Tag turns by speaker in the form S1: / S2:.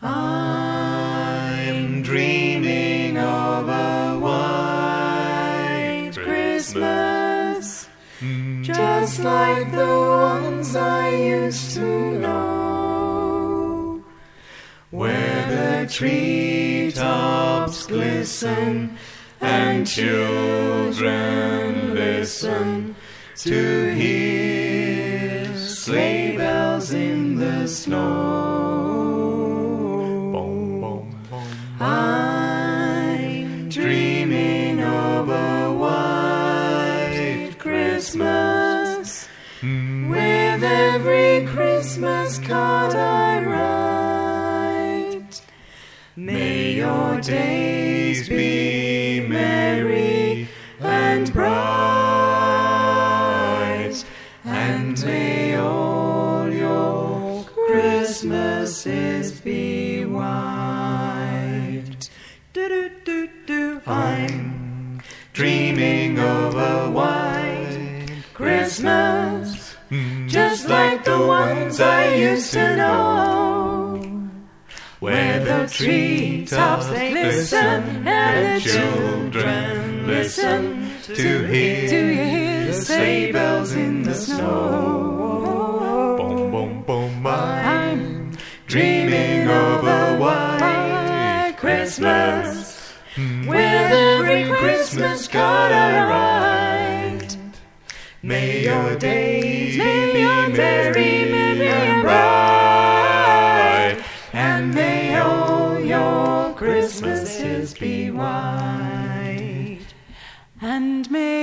S1: I'm dreaming of a white Christmas, just like the ones I used to know, where the treetops glisten and children listen to hear sleigh bells in the snow.
S2: Boom, boom, boom.
S1: I'm dreaming of a white Christmas, with every Christmas card I write. May your days be merry and bright, and may all your Christmases be white. Do-do-do-do. I'm dreaming of a white Christmas, just like the ones I used to know, where the treetops they glisten and the children listen to hear sleigh bells in the snow.
S2: Boom, boom, boom.
S1: I'm dreaming of a white Christmas, with every Christmas card I write. May your days be merry and bright, and may all your Christmases be white, and may